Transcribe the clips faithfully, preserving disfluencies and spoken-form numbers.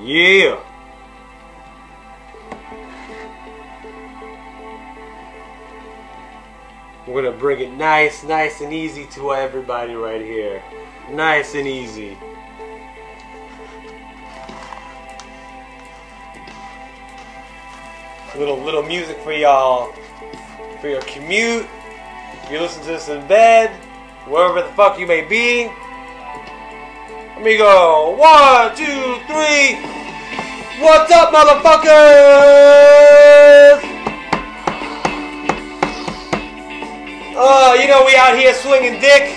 Yeah. We're gonna bring it nice, nice and easy to everybody right here. Nice and easy. Little little music for y'all, for your commute. If you listen to this in bed, wherever the fuck you may be. Let me go. One, two, three. What's up, motherfuckers? Oh, you know we out here swinging dick.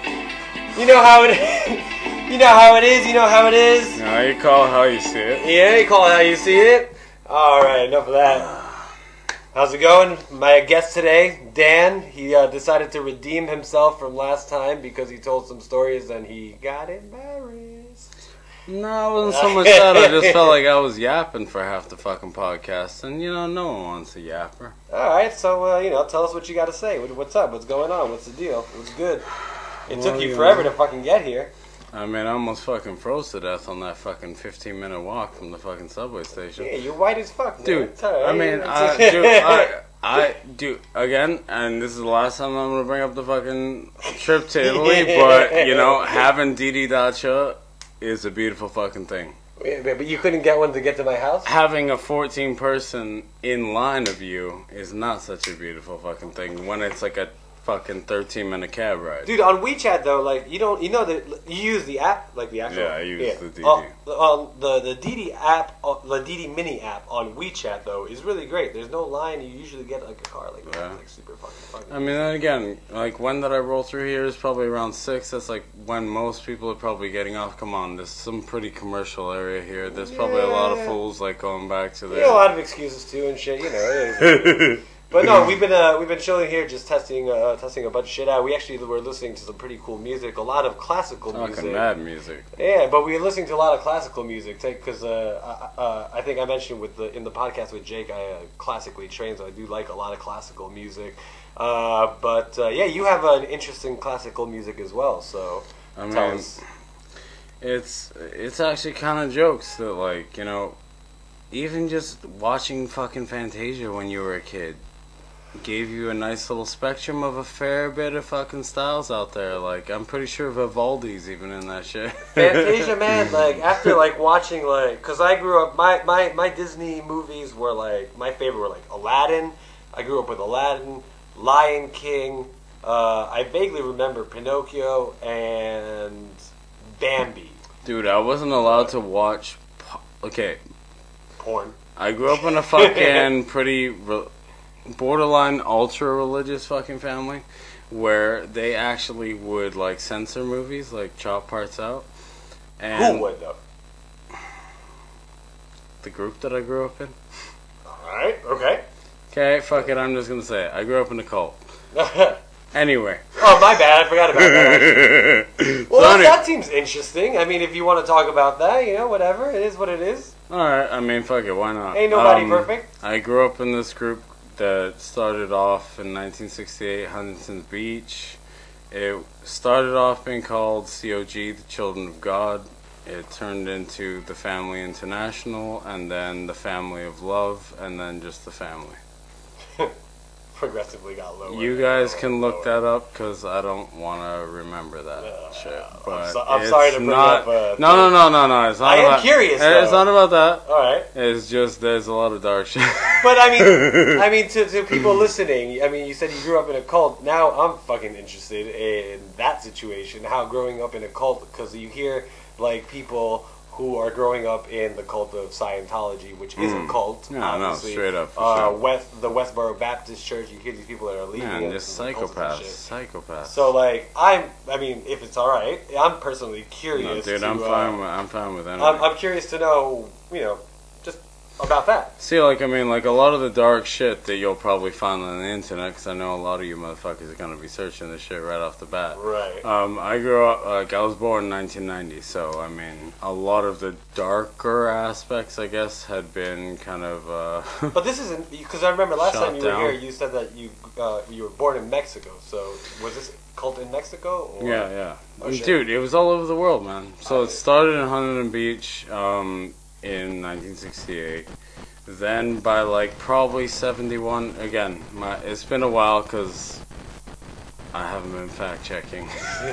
You know how it is. You know how it is. You know how it is. No, you call it how you see it. Yeah, you call it how you see it. Alright, enough of that. How's it going? My guest today, Dan, he uh, decided to redeem himself from last time because he told some stories and he got embarrassed. No, it wasn't so much that. I just felt like I was yapping for half the fucking podcast. And, you know, no one wants a yapper. Alright, so, uh, you know, tell us what you got to say. What, what's up? What's going on? What's the deal? What's good? It well, took you you forever know. to fucking get here. I mean, I almost fucking froze to death on that fucking fifteen minute walk from the fucking subway station. Yeah, you're white as fuck, man. Dude, right. I mean, I, dude, I, I, dude, again, and this is the last time I'm going to bring up the fucking trip to Italy, but, you know, having Didi Dacia is a beautiful fucking thing. Yeah, but you couldn't get one to get to my house? Having a fourteen person in line of you is not such a beautiful fucking thing when it's like a fucking thirteen minute cab ride. Dude, on WeChat though, like you don't, you know that you use the app, like the actual. Yeah, I use yeah. the Didi. Uh, the, um, the the Didi app, uh, the Didi Mini app on WeChat though is really great. There's no line. You usually get like a car like that. Yeah. It's like super fucking fucking. I mean, then again, like when did I roll through here is probably around six. That's like when most people are probably getting off. Come on, there's some pretty commercial area here. There's probably a lot of Yeah. fools like going back to Yeah, their. a lot of excuses too and shit. You know. It is. But no, we've been uh, we've been chilling here, just testing uh, testing a bunch of shit out. We actually were listening to some pretty cool music, a lot of classical music. Fucking mad music. Yeah, but we were listening to a lot of classical music because uh, I, uh, I think I mentioned with the in the podcast with Jake, I uh, classically trained, so I do like a lot of classical music. Uh, but uh, yeah, you have an interesting classical music as well. So I tell mean, us. it's it's actually kind of jokes that, like, you know, even just watching fucking Fantasia when you were a kid gave you a nice little spectrum of a fair bit of fucking styles out there. Like, I'm pretty sure Vivaldi's even in that shit. Fantasia, man, like, after, like, watching, like, because I grew up, my, my, my Disney movies were, like, my favorite were, like, Aladdin. I grew up with Aladdin, Lion King, uh, I vaguely remember Pinocchio, and Bambi. Dude, I wasn't allowed to watch, po- okay, Porn. I grew up in a fucking pretty re- borderline ultra-religious fucking family where they actually would, like, censor movies, like, chop parts out. And Who would, though? the group that I grew up in. Alright, okay. Okay, fuck it, I'm just gonna say it. I grew up in a cult. Anyway. Oh, my bad, I forgot about that. Well, So that, anyway. that seems interesting. I mean, if you want to talk about that, you know, whatever. It is what it is. Alright, I mean, fuck it, why not? Ain't nobody Um, perfect. I grew up in this group that started off in nineteen sixty-eight, Huntington Beach. It started off being called C O G, the Children of God. It turned into the Family International, and then the Family of Love, and then just the Family. Progressively got lower. You and guys lower can and look lower. that up because I don't want to remember that Uh, shit. I'm But so- I'm it's sorry to bring not, up, uh, no, no, no, no, no. It's not I am about, curious, It's though. not about that. Alright. It's just there's a lot of dark shit. But I mean, I mean, to, to people listening, I mean, you said you grew up in a cult. Now I'm fucking interested in that situation. How growing up in a cult, because you hear like people who are growing up in the cult of Scientology, which is a cult. No, no, obviously. straight up, for uh, sure. West, the Westboro Baptist Church. You hear these people that are leaving. Man, it just and cults and psychopaths, shit. psychopaths. So like, I'm. I mean, if it's all right, I'm personally curious. no, dude, to, I'm uh, fine. With, I'm fine with anything. I'm, I'm curious to know, you know, just about that. See, like, I mean, like, a lot of the dark shit that you'll probably find on the internet, because I know a lot of you motherfuckers are going to be searching this shit right off the bat. Right. Um, I grew up, like, I was born in nineteen ninety, so, I mean, a lot of the darker aspects, I guess, had been kind of, uh... But this isn't because I remember last Shot time you were down. here, you said that you uh, you were born in Mexico. So was this cult in Mexico? Or? yeah, yeah. Oh, shit. Dude, it was all over the world, man. So I- it started in Huntington Beach. Um, in nineteen sixty-eight. Then by like probably seventy-one, again, my it's been a while because I haven't been fact checking.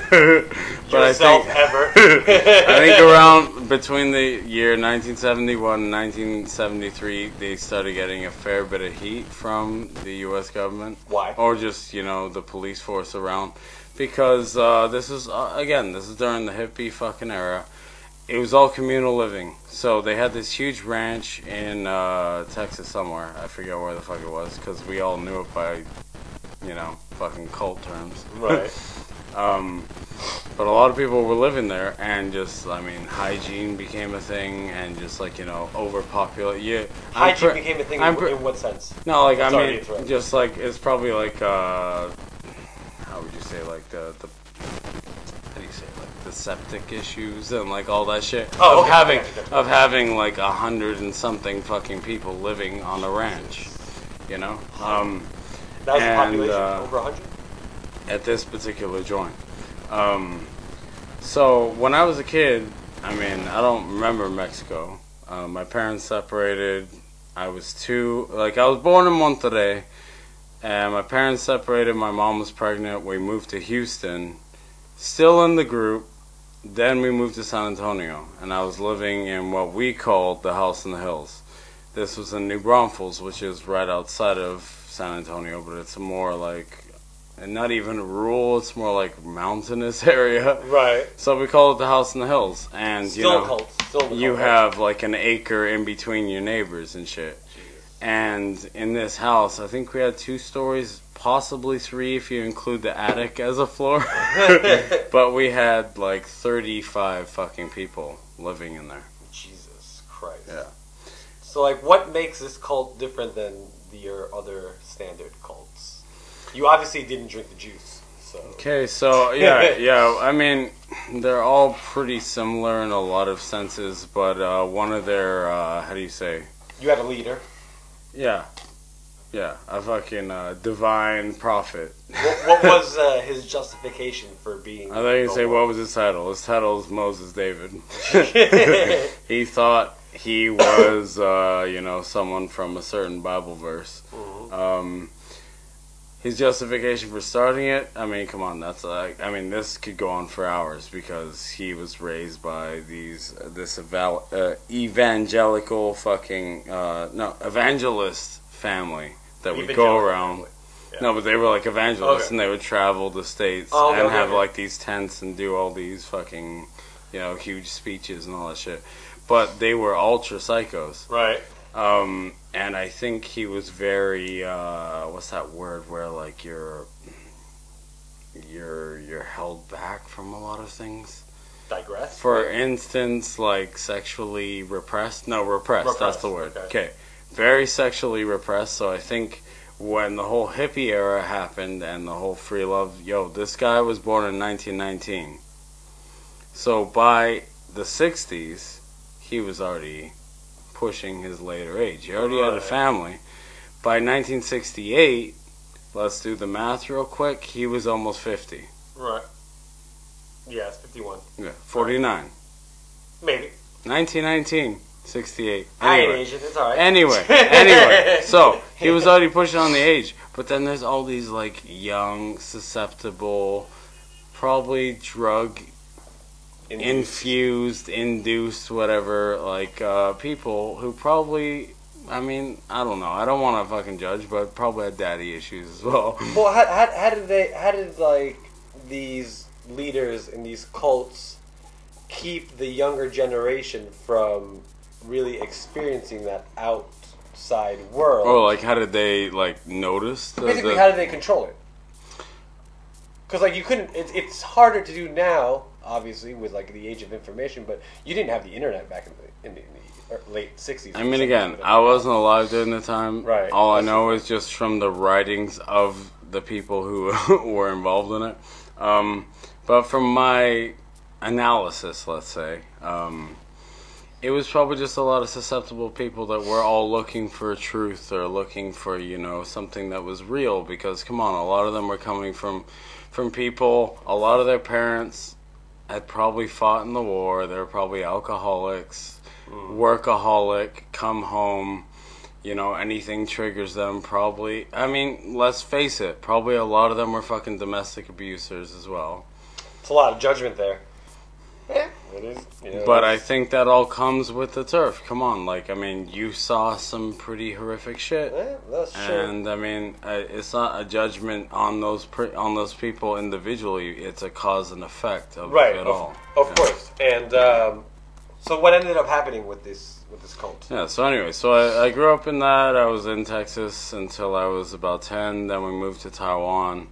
But Yourself I think, ever. I think around between the year nineteen seventy-one and nineteen seventy-three, they started getting a fair bit of heat from the U S government. Why? Or just, you know, the police force around. Because uh, this is, uh, again, this is during the hippie fucking era. It was all communal living. So they had this huge ranch in uh, Texas somewhere. I forget where the fuck it was because we all knew it by, you know, fucking cult terms. Right. um, but a lot of people were living there and just, I mean, hygiene became a thing and just like, you know, overpopulate. Yeah, Hygiene pre- became a thing I'm in, pre- in what sense? No, like, I Sorry to mean, interrupt. just like, it's probably like, uh, how would you say, like, the, the how do you say, like, the septic issues and, like, all that shit. Oh, of okay, having, okay, okay. of having, like, a hundred and something fucking people living on a ranch, you know? Um, That was the and, population? uh, Over one hundred? at this particular joint. Um, so, when I was a kid, I mean, I don't remember Mexico. Uh, my parents separated. I was two, like, I was born in Monterrey. And my parents separated, my mom was pregnant, we moved to Houston, still in the group, then we moved to San Antonio, and I was living in what we called the House in the Hills. This was in New Braunfels, which is right outside of San Antonio, but it's more like, and not even rural, it's more like mountainous area. Right. So we call it the House in the Hills, and Still you know, cult. Still the you cult. have like an acre in between your neighbors and shit. And in this house, I think we had two stories, possibly three if you include the attic as a floor. But we had like thirty-five fucking people living in there. Jesus Christ. Yeah. So, like, what makes this cult different than the, your other standard cults? You obviously didn't drink the juice, so... Okay, so, yeah, yeah, I mean, they're all pretty similar in a lot of senses, but uh, one of their, uh, how do you say? You had a leader. Yeah. Yeah, a fucking uh, divine prophet. What, what was uh, his justification for being... I thought you the say, one? what was his title? His title is Moses David. He thought he was, uh, you know, someone from a certain Bible verse. Mhm. Um, his justification for starting it, I mean, come on, that's like, I mean, this could go on for hours because he was raised by these, uh, this eval- uh, evangelical fucking, uh, no, evangelist family that would go Evangelical around. family. Yeah. No, but they were like evangelists, Okay. and they would travel the states Oh, okay, and okay, have okay. like these tents and do all these fucking, you know, huge speeches and all that shit. But they were ultra psychos. Right. Um, and I think he was very, uh, what's that word where like you're, you're, you're held back from a lot of things. Digress. For instance, like sexually repressed. No, repressed. Repressed, That's the word. okay. Okay. Very sexually repressed. So I think when the whole hippie era happened and the whole free love, yo, this guy was born in nineteen nineteen. So by the sixties, he was already pushing his later age. He already had a Right. family. By nineteen sixty-eight, let's do the math real quick, he was almost fifty. Right. Yeah, it's fifty-one. Yeah, forty-nine. Maybe. nineteen nineteen, sixty-eight. I ain't Anyway. Asian. It's alright. Anyway, anyway, so he was already pushing on the age, but then there's all these like young, susceptible, probably drug infused, induced, whatever, like uh, people who probably, I mean, I don't know, I don't want to fucking judge, but probably had daddy issues as well. Well, how, how, how did they? How did like these leaders in these cults keep the younger generation from really experiencing that outside world? Or like, how did they like notice? The, Basically, the- how did they control it? Because like you couldn't. It's it's harder to do now, obviously, with like the age of information. But you didn't have the internet back in the in the, in the er, late sixties. I mean, again, I wasn't alive during the time. Right. All I That's know is just from the writings of the people who were involved in it. Um, but from my analysis, let's say, um, it was probably just a lot of susceptible people that were all looking for truth or looking for, you know, something that was real. Because, come on, a lot of them were coming from, from people, a lot of their parents had probably fought in the war. They were probably alcoholics, Mm. workaholic, come home, you know, anything triggers them probably. I mean, let's face it, probably a lot of them were fucking domestic abusers as well. It's a lot of judgment there. Yeah, it is. You know, But it I is. think that all comes with the turf. Come on, like, I mean, you saw some pretty horrific shit. Yeah, that's true. And I mean, uh, it's not a judgment on those pre- on those people individually. It's a cause and effect of Right, it of, all. of Yeah. course. And um, so, what ended up happening with this with this cult? Yeah. So anyway, so I, I grew up in that. I was in Texas until I was about ten. Then we moved to Taiwan.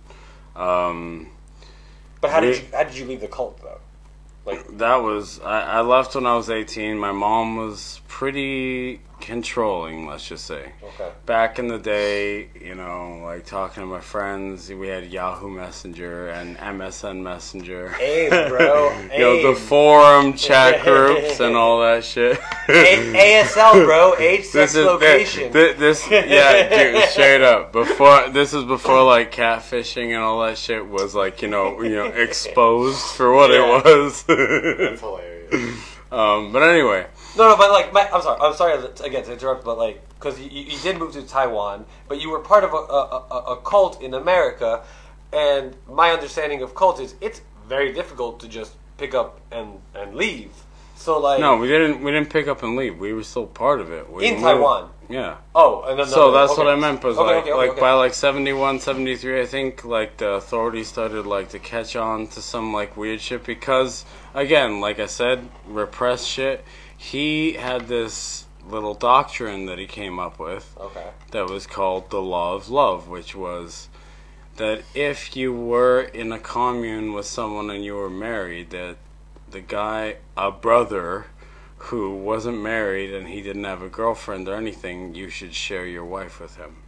Um, But how did we- you how did you leave the cult though? Like, that was I, I left when I was eighteen. My mom was pretty controlling, let's just say. okay, Back in the day, you know, like talking to my friends, we had Yahoo Messenger and M S N Messenger. aim, bro, You know, the aim. forum chat groups and all that shit. A- ASL, bro, age, sex, This is location. thi- this, yeah, dude, straight up. Before this is before like catfishing and all that shit was like you know you know exposed for what Yeah. it was. That's hilarious. um, but anyway, No, no, but like, my, I'm sorry, I'm sorry to- again to interrupt, but like, because you, you did move to Taiwan, but you were part of a, a, a, a cult in America, and my understanding of cult is it's very difficult to just pick up and, and leave. So like, no, we didn't we didn't pick up and leave. We were still part of it. We in moved- Taiwan. Yeah. Oh, and then So that's okay. what I meant was Okay, like okay, okay, like okay. by like seventy-one, seventy-three, I think like the authorities started like to catch on to some like weird shit because again, like I said, repressed shit. He had this little doctrine that he came up with Okay. that was called the law of love, which was that if you were in a commune with someone and you were married, that the guy, a brother who wasn't married and he didn't have a girlfriend or anything, you should share your wife with him.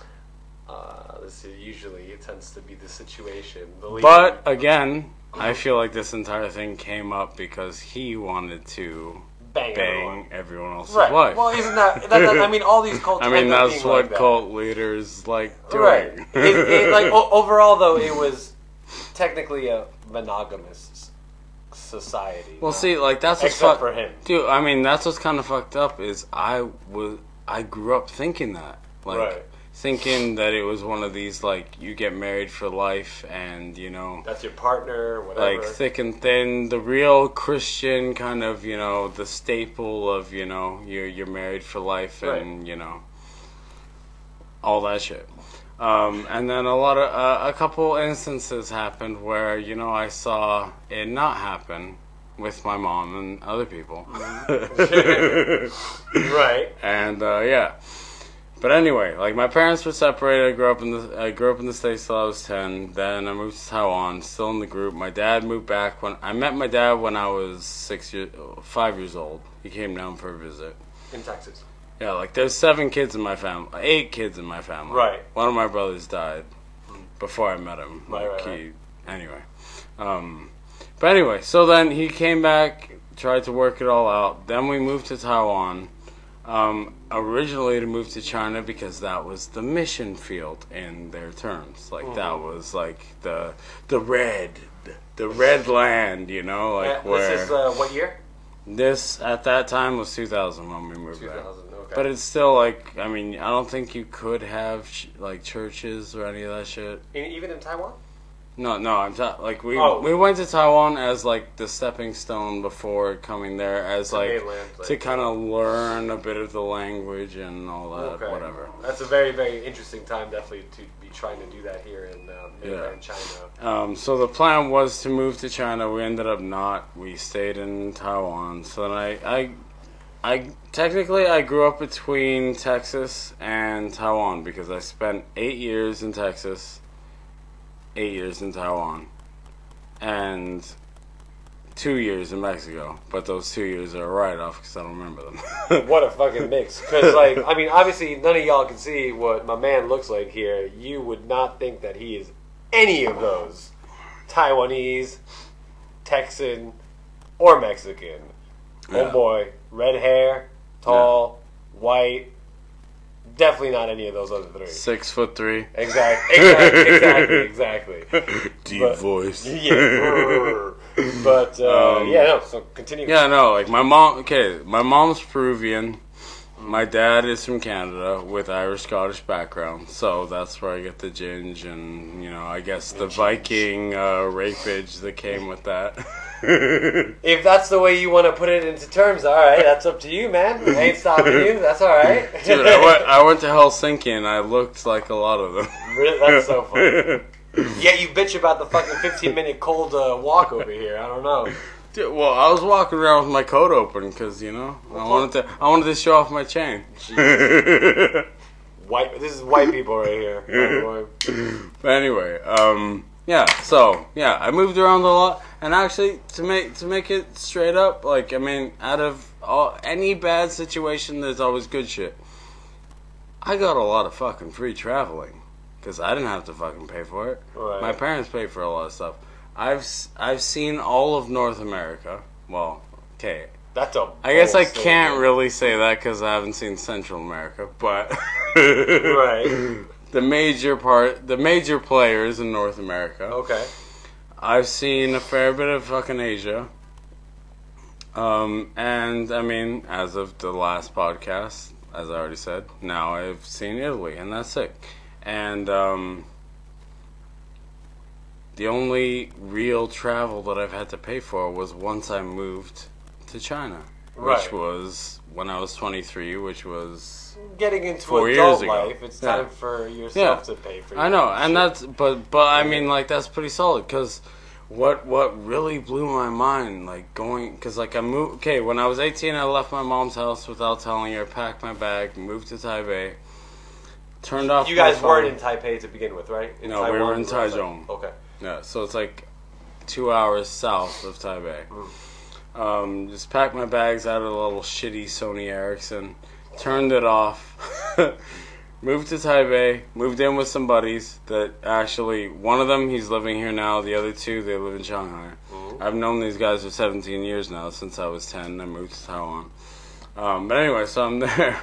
Uh, this is usually it tends to be the situation. The leader- But again, I feel like this entire thing came up because he wanted to bang, bang everyone. everyone else's Right. wife. Well, isn't that, that, that? I mean, all these cults. I mean, end up that's being what like that. cult leaders like doing. Right. It, it, like o- overall, though, it was technically a monogamous s- society. Well, not- see, like that's what's except fuck- for him. dude. I mean, that's what's kind of fucked up. Is I was I grew up thinking that, like, Right. thinking that it was one of these like you get married for life, and you know, That's your partner, whatever. like thick and thin, the real Christian kind of, you know, the staple of, you know, you're you're married for life, and Right. you know, all that shit. Um, and then a lot of uh, a couple instances happened where you know I saw it not happen with my mom and other people. Right. And uh, yeah, but anyway, like my parents were separated. I grew up in the I grew up in the States till I was ten. Then I moved to Taiwan, still in the group. My dad moved back when I met my dad when I was six years, five years old. He came down for a visit. In Texas. Yeah, like there's seven kids in my family, eight kids in my family. Right. One of my brothers died before I met him. Right, Like right, he, anyway. Um, but anyway, so then he came back, tried to work it all out. Then we moved to Taiwan. Um, originally to move to China because that was the mission field in their terms. Like that Mhm. was like the the red, the red land. You know, like Yeah, where this is uh, what year? this at that time was two thousand when we moved two there. thousand. Okay. But it's still like, I mean, I don't think you could have sh- like churches or any of that shit. In, even in Taiwan. No, no, I'm ta- like we Oh. we went to Taiwan as like the stepping stone before coming there as The like mainland, like- to kind of learn a bit of the language and all that, Okay. whatever. That's a very, very interesting time, definitely, to be trying to do that here in uh, mainland China. Um, so the plan was to move to China. We ended up not. We stayed in Taiwan. So then I, I, I technically I grew up between Texas and Taiwan because I spent eight years in Texas, eight years in Taiwan, and two years in Mexico. But those two years are a write-off because I don't remember them. What a fucking mix. Because, like, I mean, obviously, none of y'all can see what my man looks like here. You would not think that he is any of those. Taiwanese, Texan, or Mexican. Oh Yeah. boy. Red hair, tall, white. Definitely not any of those other three. Six foot three. Exactly, exactly, exactly, exactly. Deep But- voice. Yeah. But uh, Um, yeah, no. So continue. Yeah, no, like my mom. Okay, my mom's Peruvian. My dad is from Canada with Irish Scottish background, so that's where I get the ginge and you know I guess the Viking uh, rapage that came with that. If that's the way you want to put it into terms, all right, that's up to you, man. I ain't stopping you. That's all right. Dude, I went, I went to Helsinki and I looked like a lot of them. Really? That's so funny. Yeah, you bitch about the fucking fifteen minute cold uh, walk over here. I don't know. Dude, well, I was walking around with my coat open because you know I wanted to. I wanted to show off my chain. White. This is white people right here. But anyway, um, yeah. So yeah, I moved around a lot, and actually, to make to make it straight up, like I mean, out of all, any bad situation, there's always good shit. I got a lot of fucking free traveling because I didn't have to fucking pay for it. Right. My parents paid for a lot of stuff. I've s- I've seen all of North America. Well, okay. That's a. I guess I bold can't statement. really say that because I haven't seen Central America, but Right. the major part, the major players in North America. Okay. I've seen a fair bit of fucking Asia. Um, and I mean, as of the last podcast, as I already said, now I've seen Italy, and that's it. And um, the only real travel that I've had to pay for was once I moved to China, Right. which was when I was twenty-three, which was Getting into Four adult years ago. life, it's Yeah. time for yourself Yeah. to pay for. I know, your and shit. that's but but I mean like that's pretty solid because what what really blew my mind like going because like I moved okay when I was eighteen I left my mom's house without telling her, packed my bag, moved to Taipei, turned off. You my um, guys weren't phone. in Taipei to begin with, right? In No, we Taiwan, were in you guys, like- Taichung. Okay. Yeah, so it's like two hours south of Taipei. Mm. Um, just packed my bags out of the little shitty Sony Ericsson, turned it off, moved to Taipei, moved in with some buddies that actually, one of them, he's living here now, the other two, they live in Shanghai. Mhm. I've known these guys for seventeen years now, since I was ten, I moved to Taiwan. Um, but anyway, so I'm there.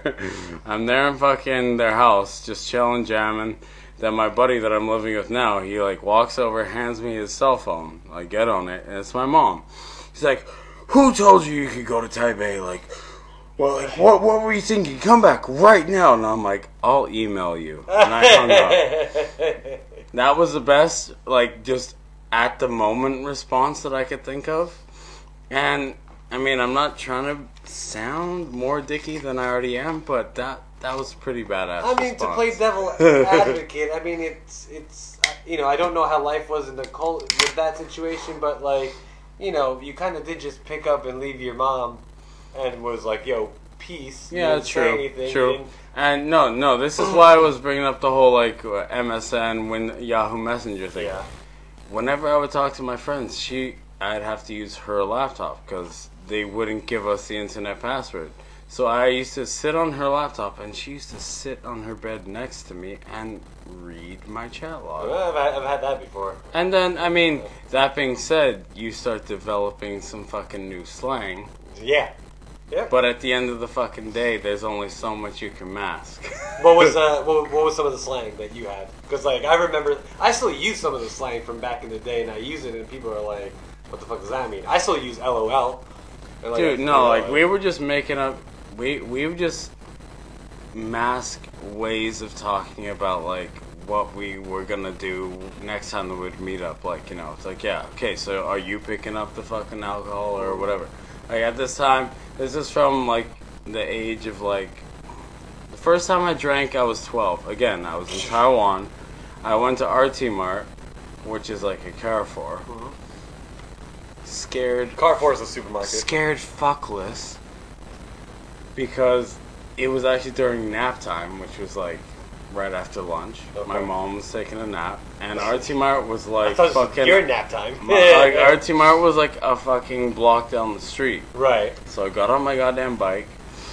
I'm there in fucking their house, just chilling, jamming. Then my buddy that I'm living with now, he like walks over, hands me his cell phone. I get on it, and it's my mom. He's like, "Who told you you could go to Taipei? Like, well, like, what, what were you thinking? Come back right now." And I'm like, "I'll email you." And I hung up. That was the best, like, just at the moment response that I could think of. And I mean, I'm not trying to sound more dicky than I already am, but that that was pretty badass. I mean, to response. play devil advocate, I mean, it's it's you know, I don't know how life was in the cul- with that situation, but like, you know, you kind of did just pick up and leave your mom, and was like, "Yo, peace." You Yeah, didn't it's say true. anything, you True. didn't- And no, no, this is why I was bringing up the whole like uh, M S N when Yahoo Messenger thing. Yeah. Whenever I would talk to my friends, she I'd have to use her laptop because they wouldn't give us the internet password. So I used to sit on her laptop, and she used to sit on her bed next to me and read my chat log. Well, I've, had- I've had that before. And then, I mean, that being said, you start developing some fucking new slang. Yeah. Yeah. But at the end of the fucking day, there's only so much you can mask. What was uh, what, what was some of the slang that you had? Because like I remember, I still use some of the slang from back in the day, and I use it, and people are like, "What the fuck does that mean?" I still use L O L. And, like, Dude, you no, know, like we were just making up. We we would just mask ways of talking about like what we were gonna do next time that we'd meet up. Like you know, it's like yeah, okay. So are you picking up the fucking alcohol or whatever? Like at this time, this is from like the age of like the first time I drank, I was twelve. Again, I was in Taiwan. I went to R T Mart, which is like a Carrefour. Mhm. Scared. Carrefour is a supermarket. Scared fuckless because it was actually during nap time, which was like right after lunch. Okay. My mom was taking a nap, and R T Mart was I like thought it was fucking. your nap time. my- like R T Mart was like a fucking block down the street. Right. So I got on my goddamn bike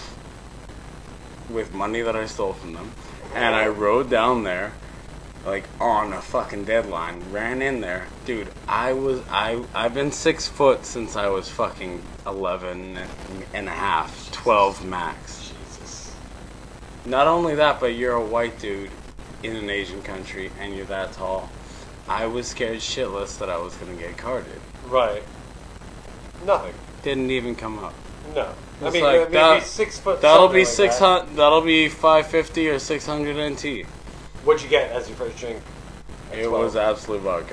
with money that I stole from them, and I rode down there. Like on a fucking deadline, ran in there, dude. I was I I've been six foot since I was fucking eleven and a half, twelve max. Jesus. Not only that, but you're a white dude in an Asian country and you're that tall. I was scared shitless that I was gonna get carded. Right. Nothing. Didn't even come up. No. I It's mean, like maybe that- six foot. That'll something be like six that. hundred. That'll be five fifty or six hundred N T. What'd you get as your first drink? At It twelve? was Absolute Vodka.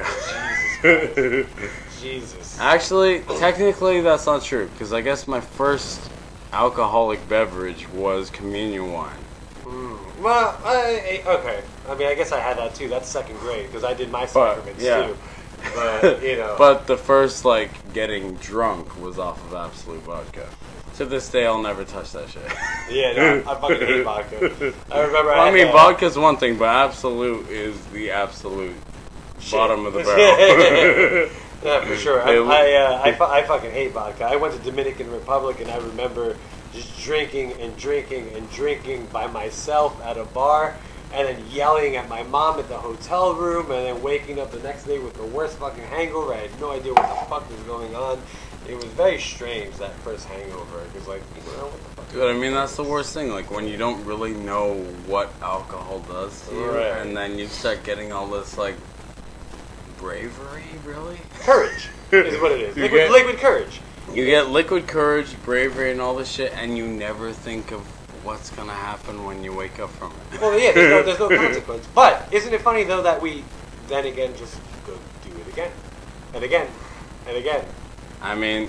Jesus. Jesus. Actually, technically, that's not true because I guess my first alcoholic beverage was communion wine. Mm. Well, I, I- okay. I mean, I guess I had that too. That's second grade because I did my But, sacraments yeah. too. But you know. But the first like getting drunk was off of Absolute Vodka. To this day, I'll never touch that shit. Yeah, no, I, I fucking hate vodka. I remember. Well, I had mean, that- vodka's one thing, but Absolute is the absolute Shit. bottom of the barrel. Yeah, for sure. I They- I, uh, I, fu- I fucking hate vodka. I went to Dominican Republic and I remember just drinking and drinking and drinking by myself at a bar, and then yelling at my mom at the hotel room, and then waking up the next day with the worst fucking hangover. I had no idea what the fuck was going on. It was very strange, that first hangover, because like, you know, what the fuck? Dude, I mean, that's the worst thing. Like, when you don't really know what alcohol does to you, Right. and then you start getting all this, like, bravery, really? Courage is what it is. You Liquid, get- liquid courage. You get liquid courage, bravery, and all this shit, and you never think of what's gonna happen when you wake up from it. Well, yeah, there's no, there's no consequence. But isn't it funny though that we then again just go do it again and again and again? I mean,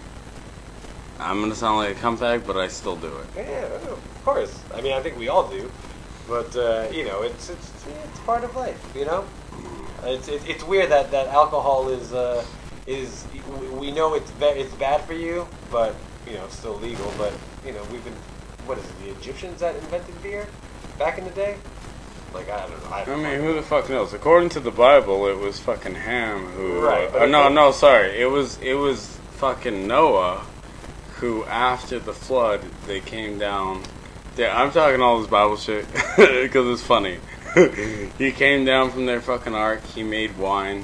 I'm gonna sound like a cuntbag, but I still do it. Yeah, of course. I mean, I think we all do. But uh, you know, it's it's it's part of life. You know, it's it's, it's weird that, that alcohol is uh, is we know it's ba- it's bad for you, but you know, it's still legal. But you know, we've been what is it? The Egyptians that invented beer back in the day? Like I don't know. I, I don't mean, know. who the fuck knows? According to the Bible, it was fucking Ham who. Right, but Uh, no, it- no, sorry. It was it was fucking Noah, who after the flood they came down. Yeah, I'm talking all this Bible shit because it's funny. He came down from their fucking ark. He made wine,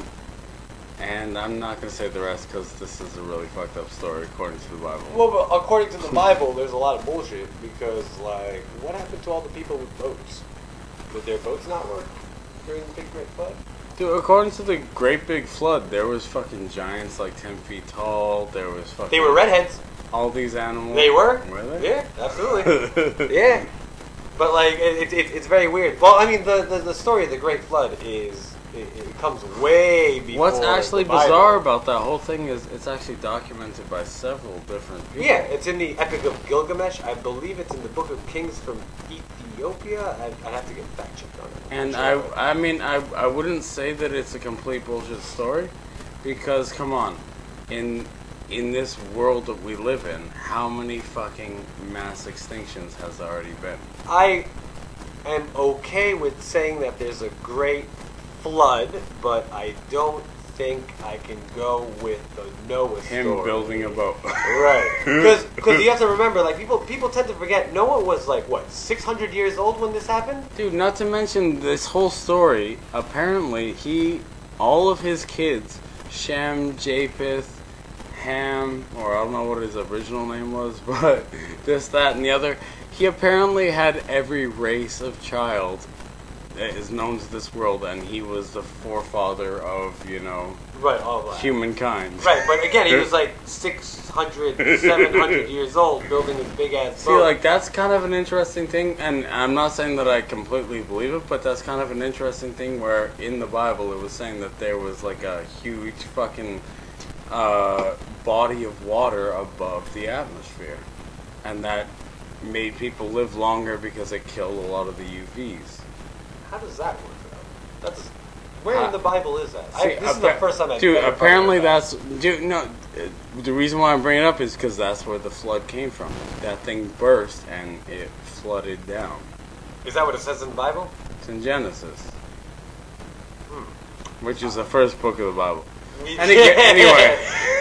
and I'm not gonna say the rest because this is a really fucked up story according to the Bible. Well, but according to the Bible, there's a lot of bullshit because, like, what happened to all the people with boats? Did their boats not work during the Big Great Flood? Dude, according to the Great Big Flood, there was fucking giants like ten feet tall. There was fucking. They were redheads. All these animals. They were. Were they? Yeah, absolutely. Yeah, but like, it, it, it's very weird. Well, I mean, the, the, the story of the Great Flood is it, it comes way before. What's actually the Bible. bizarre about that whole thing is it's actually documented by several different people. Yeah, it's in the Epic of Gilgamesh. I believe it's in the Book of Kings from Ethiopia. I I have to get fact checked on it. I'm And not I, sure, but- I mean, I, I wouldn't say that it's a complete bullshit story, because come on, in in this world that we live in, how many fucking mass extinctions has there already been? I am okay with saying that there's a great flood, but I don't think I can go with the Noah Him story. building a boat. Right, because you have to remember, like people people tend to forget Noah was like what six hundred years old when this happened. Dude, not to mention this whole story. Apparently, he, all of his kids, Shem, Japheth, Ham, or I don't know what his original name was, but this, that, and the other. He apparently had every race of child that is known to this world, and he was the forefather of, you know, Right, all that. humankind. Right, but again, he was like six hundred, seven hundred years old building this big ass See, boat. like, that's kind of an interesting thing, and I'm not saying that I completely believe it, but that's kind of an interesting thing where in the Bible it was saying that there was, like, a huge fucking uh, body of water above the atmosphere, and that made people live longer because it killed a lot of the U Vs. How does that work out? That's where Uh, in the Bible is that? See, I, this is appa- the first time I've Dude, ever apparently heard of that's... Dude, no, uh, the reason why I'm bringing it up is because that's where the flood came from. That thing burst and it flooded down. that. Is that what it says in the Bible? It's in Genesis. Hmm. Which is the first book of the Bible. We- Any- anyway.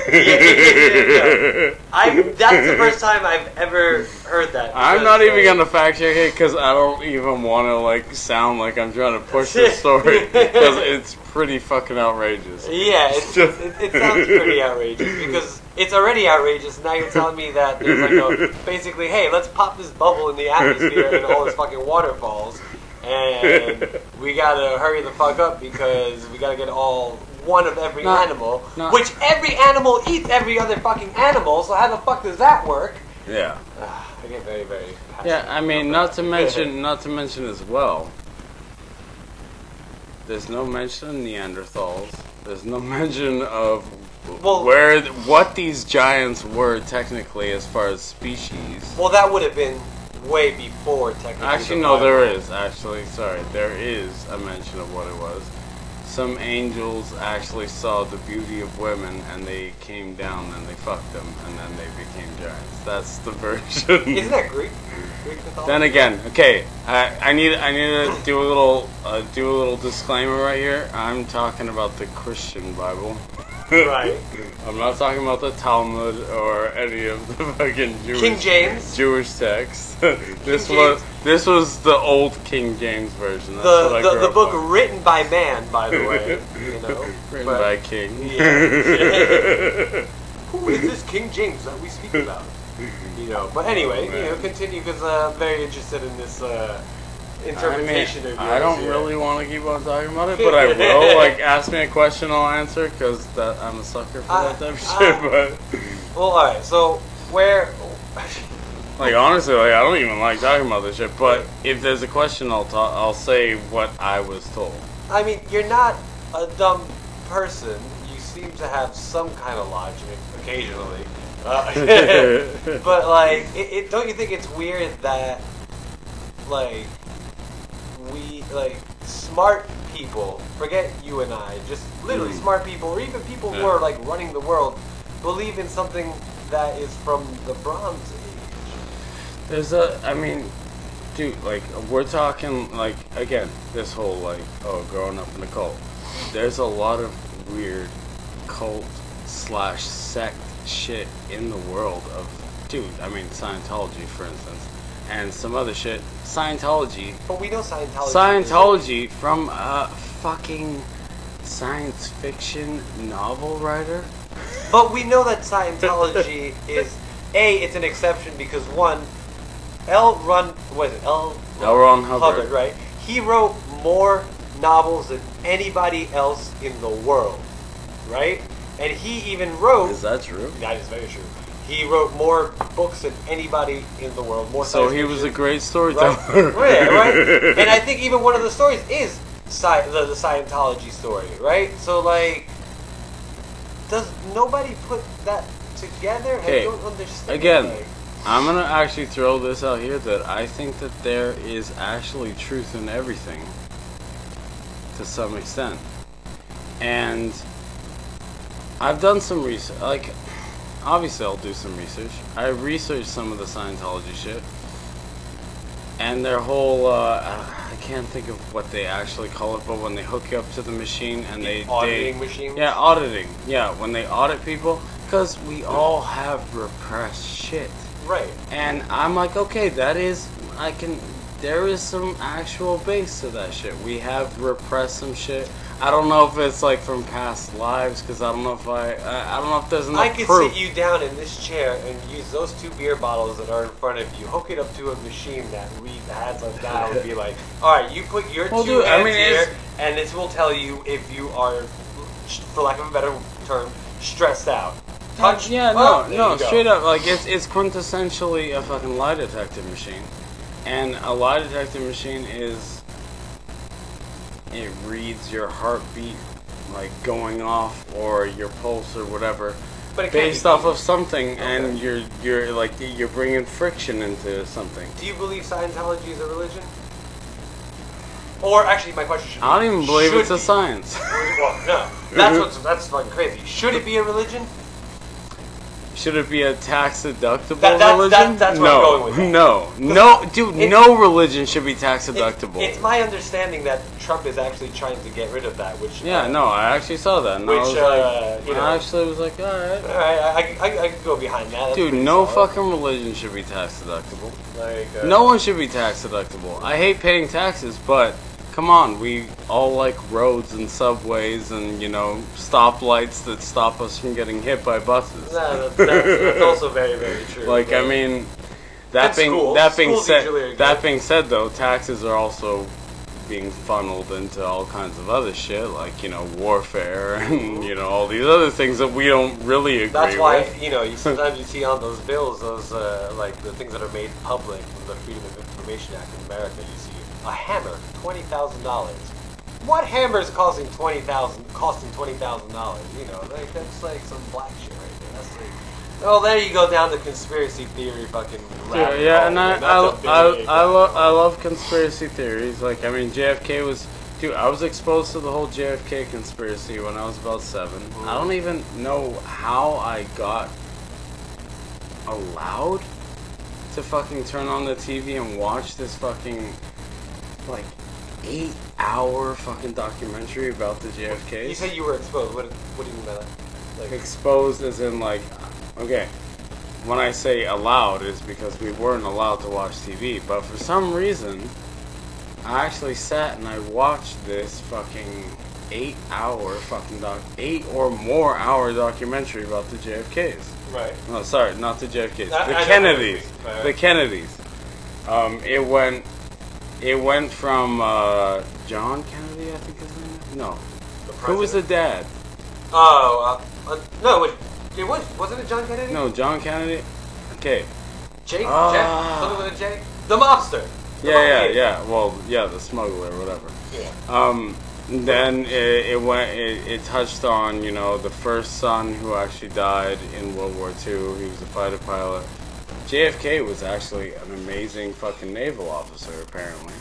I that's the first time I've ever heard that. I'm because, not even like, gonna fact check it because I don't even want to like sound like I'm trying to push this story because it's pretty fucking outrageous. Yeah, it's, it, it sounds pretty outrageous because it's already outrageous. And now you're telling me that there's like a basically, hey, let's pop this bubble in the atmosphere and all this fucking waterfalls, and we gotta hurry the fuck up because we gotta get all one of every Not- animal, not- which every animal eats every other fucking animal. So how the fuck does that work? Yeah. I get very, very. Yeah, I mean, not to that. mention, not to mention as well. There's no mention of Neanderthals. There's no mention of Well- where, what these giants were technically as far as species. Well, that would have been way before technically. Actually, the no, there Bible. is. Actually, sorry, there is a mention of what it was. Some angels actually saw the beauty of women, and they came down and they fucked them, and then they became giants. That's the version. Isn't that Greek? Greek mythology? Then again, okay, I, I need I need to do a little uh, do a little disclaimer right here. I'm talking about the Christian Bible. Right. I'm not talking about the Talmud or any of the fucking Jewish King James. Jewish texts. This King was James. this was the old King James version. That's The what I the, grew the up book on. written by man, by the way. You know, Written but- by King. Yeah. Who is this King James that we speak about? You know, but anyway, you know, continue because uh, I'm very interested in this uh, I mean, interpretation of yours. I don't here. really want to keep on talking about it, but I will. Like, ask me a question, I'll answer, because that I'm a sucker for Uh, that type of uh, shit. But Well, all right. So where? like, honestly, like, I don't even like talking about this shit. But if there's a question, I'll talk. I'll say what I was told. I mean, you're not a dumb person. You seem to have some kind of logic occasionally. Uh, but like, it, it, don't you think it's weird that like we like smart people, forget you and I, just literally Mm. smart people, or even people who Yeah. are like running the world, believe in something that is from the Bronze Age. There's a. I mean, dude, like, we're talking like again, this whole like, oh, growing up in a cult. There's a lot of weird cult slash sect shit in the world of, dude, I mean Scientology for instance, and some other shit. Scientology, But we know Scientology. Scientology from a fucking science fiction novel writer. But we know that Scientology is a. It's an exception because one, L. Run. What is it? L. L. Ron Hubbard. Right. He wrote more novels than anybody else in the world. Right. And he even wrote. Is that true? That is very true. He wrote more books than anybody in the world. More. So science he was a fiction. great storyteller. Right. Right. Right. And I think even one of the stories is Sci- the, the Scientology story. Right. So like, does nobody put that together? Okay, I don't understand. again, like- I'm gonna actually throw this out here that I think that there is actually truth in everything to some extent. And I've done some research, like, obviously I'll do some research. I researched some of the Scientology shit. And their whole, uh, I can't think of what they actually call it, but when they hook you up to the machine and they... auditing they, machines? Yeah, auditing. Yeah, when they audit people, because we all have repressed shit. Right. And I'm like, okay, that is, I can, there is some actual base to that shit. We have repressed some shit. I don't know if it's like from past lives, because I don't know if I, I, I don't know if there's enough I could proof. sit you down in this chair and use those two beer bottles that are in front of you, hook it up to a machine that reads the hands on down, and be like, all right, you put your Well, two dude, I hands mean, here, it's- and this will tell you if you are, for lack of a better term, stressed out. Touch. Yeah, oh, no, there no, you go. straight up, like, it's, it's quintessentially a fucking lie detector machine. And a lie detector machine is, it reads your heartbeat, like, going off, or your pulse, or whatever, But it can't based be- off of something, Okay. and you're, you're, like, you're bringing friction into something. Do you believe Scientology is a religion? Or actually, my question should be: I don't even believe should it's a be- science. Well, no, that's what's that's fucking crazy. Should it be a religion? Should it be a tax deductible That- that's- religion? that- that's where no, I'm going with that. no, no, dude, It- no religion should be tax It- deductible. it's my understanding that Trump is actually trying to get rid of that, which yeah, uh, no, I actually saw that, and I Which, was uh, like, you know- I actually was like, all right, All right, I, I, I, I could go behind that. That's dude, pretty no solid. fucking religion should be tax deductible. Like, uh, No one should be tax deductible. I hate paying taxes, but come on, we all like roads and subways and, you know, stoplights that stop us from getting hit by buses. No, that's, that's, that's also very, very true. Like, I but- mean, that And being schools. that being Schools said, usually are that good. being said, though, taxes are also being funneled into all kinds of other shit, like, you know, warfare and, you know, all these other things that we don't really agree with. That's why, you know, you sometimes you see on those bills, those, uh, like, the things that are made public from the Freedom of Information Act in America, you see a hammer, twenty thousand dollars. What hammer is costing twenty thousand dollars, costing twenty thousand dollars? You know, like, that's like some black shit right there. That's like, oh, there you go down the conspiracy theory fucking Yeah, yeah, and I, I, I, I, lo- I love conspiracy theories. Like, I mean, J F K was, dude, I was exposed to the whole J F K conspiracy when I was about seven. Mm. I don't even know how I got allowed to fucking turn on the T V and watch this fucking, like, eight hour fucking documentary about the J F Ks. You said you were exposed. What, what do you mean by that? Like, exposed as in, like, okay, when I say allowed, it's because we weren't allowed to watch T V. But for some reason, I actually sat and I watched this fucking eight hour fucking doc, eight or more hour documentary about the J F Ks. Right. No, sorry, not the J F Ks. I, the I Kennedys. Right, right. The Kennedys. Um, it went, it went from uh, John Kennedy, I think his name is? No. Who was the dad? Oh, uh, uh, no, it, it was, wasn't it John Kennedy? No, John Kennedy? Okay. Jake? Ah. Jack? Something with a J? The mobster. The Yeah, mob- yeah, yeah. Well, yeah, the smuggler, whatever. Yeah. Um, then it, it went. It, it touched on, you know, the first son who actually died in World War Two. He was a fighter pilot. J F K was actually an amazing fucking naval officer, apparently.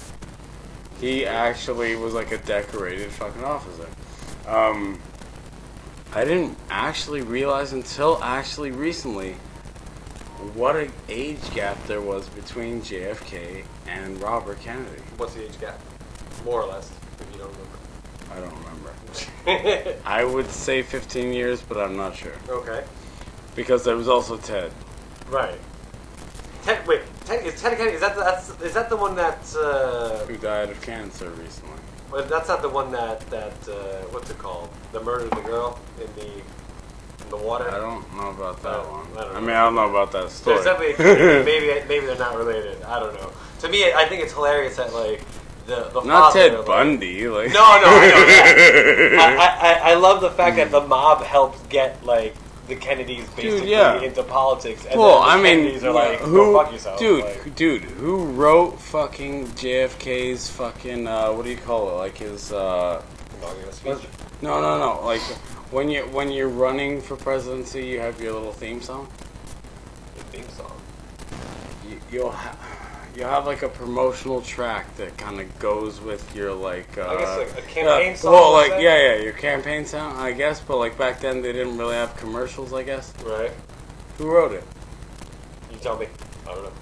He actually was like a decorated fucking officer. Um, I didn't actually realize until actually recently what an age gap there was between J F K and Robert Kennedy. What's the age gap? More or less, if you don't remember. I don't remember. I would say fifteen years, but I'm not sure. Okay. Because there was also Ted. Right. Ted, wait, Ted, is Ted Kennedy, is that the, that's, is that the one that, uh... Who died of cancer recently. Well, that's not the one that, that, uh, what's it called? The murder of the girl in the, in the water? I don't know about that I one. I, don't know. I mean, I don't know about that story. There's definitely, maybe, maybe they're not related. I don't know. To me, I think it's hilarious that, like, the, the Not father, Ted like, Bundy. Like. No, no, I know that. I, I, I love the fact that the mob helped get, like, the Kennedys basically Dude, yeah. into politics, and Well, then the I mean, Kennedys are like, who, go fuck yourself. dude, like, dude, who wrote fucking J F K's fucking, uh, what do you call it, like his, uh, inaugural speech. no, no, no, like, when you when you're running for presidency, you have your little theme song. The theme song. You, you'll have. You have like a promotional track that kind of goes with your like. Uh, I guess like a campaign uh, song. Well, like say? yeah, yeah, your campaign song, I guess. But like back then, they didn't really have commercials, I guess. Right. Who wrote it? You tell me. I don't know.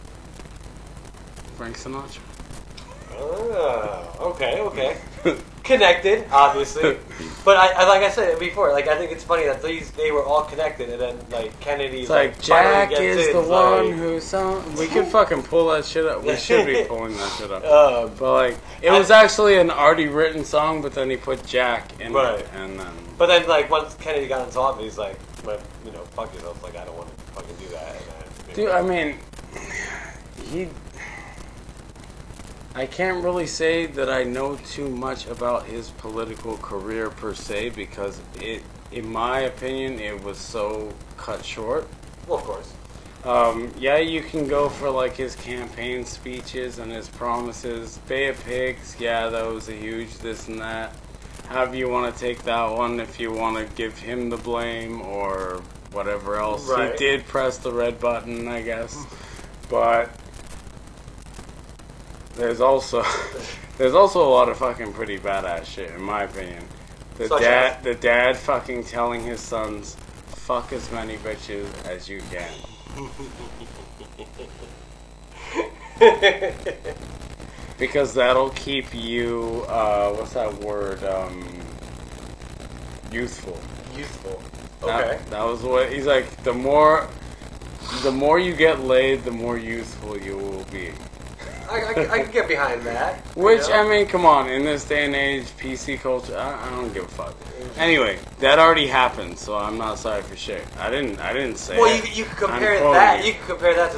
Frank Sinatra. Oh, okay, okay. Connected, obviously. But I, I, like I said before, like I think it's funny that these they were all connected, and then like Kennedy's It's like, like Jack finally is gets the in, one like, who saw. We could fucking pull that shit up. We should be pulling that shit up. Um, But like, it was I- actually an already written song, but then he put Jack in Right. it, and then. But then, like once Kennedy got into office, he's like, well, you know, fuck yourself. Like I don't want to fucking do that. And then, Dude, I mean, he. I can't really say that I know too much about his political career per se because it, in my opinion, it was so cut short. well, of course. Um, yeah, you can go for like his campaign speeches and his promises. Bay of Pigs, yeah, that was a huge this and that. However you want to take that one, if you want to give him the blame or whatever else. Right. He did press the red button, I guess. But there's also there's also a lot of fucking pretty badass shit, in my opinion. The Such dad, as? the dad fucking telling his sons, "Fuck as many bitches as you can." Because that'll keep you, uh, what's that word, um, youthful. Youthful. That, Okay. that was what, he's like, the more, the more you get laid, the more youthful you will be. I, I, I can get behind that. you Which, know? I mean, come on, in this day and age, P C culture, I, I don't give a fuck. Anyway, that already happened, so I'm not sorry for shit. I didn't, I didn't say Well, it. you, you could I'm compare quoting that. it. You could compare that to the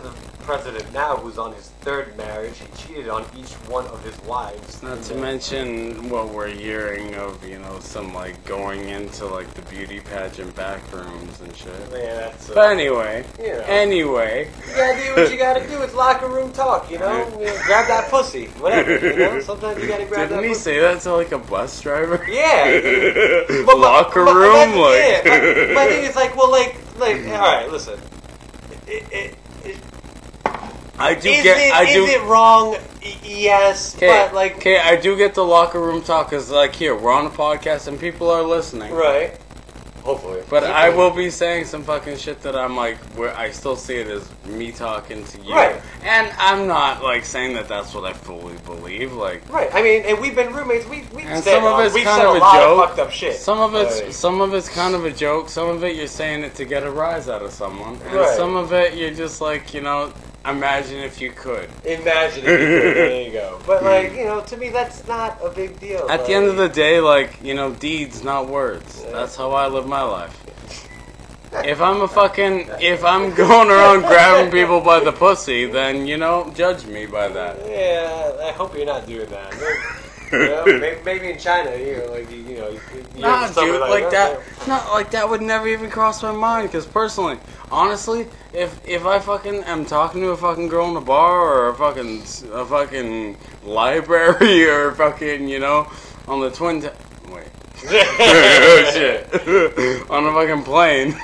president now, who's on his third marriage, he cheated on each one of his wives. Not to mention what we're hearing of, you know, some like going into like the beauty pageant back rooms and shit. Yeah, that's. Uh, But anyway, you know. anyway, You gotta do what you gotta do. It's locker room talk, you know. You know, grab that pussy, whatever. You know, sometimes you gotta grab didn't that he pussy. say that to like a bus driver? Yeah. But- Locker but- but room, that's- like. yeah. My thing is like, well, like, like, all right, listen. It, it, it, I do is get. it, I do. is it wrong? Y- yes, Okay, but like, okay, I do get the locker room talk because, like, here we're on a podcast and people are listening. right? Hopefully, But I Hopefully. will be saying some fucking shit that I'm like, where I still see it as me talking to you, Right. and I'm not like saying that that's what I fully believe. Like, Right. I mean, and we've been roommates. We we And said some of uh, it's we've kind said of a a lot joke. of fucked up shit. some of it's Like, some of it's kind of a joke. Some of it you're saying it to get a rise out of someone, and Right. some of it you're just like, you know, imagine if you could. imagine if you could. There you go. But like, you know, to me, that's not a big deal. At the end of the day, like, you know, deeds, not words. Yeah. That's how I live my life. If I'm a fucking, if I'm going around grabbing people by the pussy, then, you know, judge me by that. Yeah, I hope you're not doing that. You know, maybe, maybe in China, you know, like you, you know, you, you Nah, have something dude, like that, yeah. not like that would never even cross my mind. Because personally, honestly, if if I fucking am talking to a fucking girl in a bar or a fucking a fucking library or fucking, you know, on the twin, t- wait, oh shit, on a fucking plane.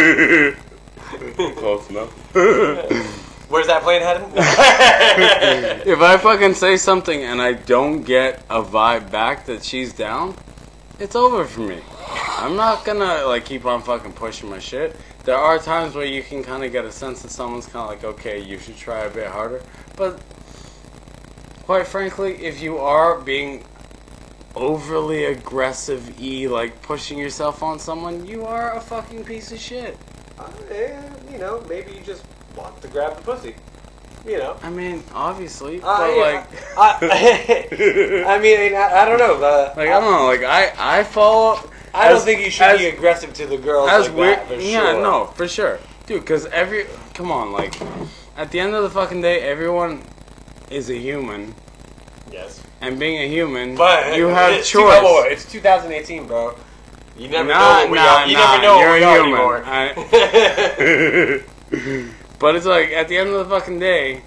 Close enough. Where's that plane heading? If I fucking say something and I don't get a vibe back that she's down, it's over for me. I'm not gonna like keep on fucking pushing my shit. There are times where you can kind of get a sense that someone's kind of like, okay, you should try a bit harder. But quite frankly, if you are being overly aggressive, e like pushing yourself on someone, you are a fucking piece of shit. uh, yeah, you know, maybe you just want to grab the pussy. You know. I mean, obviously, Uh, but yeah, like. I, I mean, I, I don't know. Uh, Like, I don't know, like, I, I follow... I don't as- think you should as- be aggressive to the girls As like weird... that, for Yeah, sure. no, for sure. Dude, because every... Come on, like, at the end of the fucking day, everyone is a human. Yes. And being a human, But you have it's choice. Two, it's two thousand eighteen, bro. You never Nah, know what we nah, are. You nah, never know you're what we a are human. anymore. I- But it's like, at the end of the fucking day,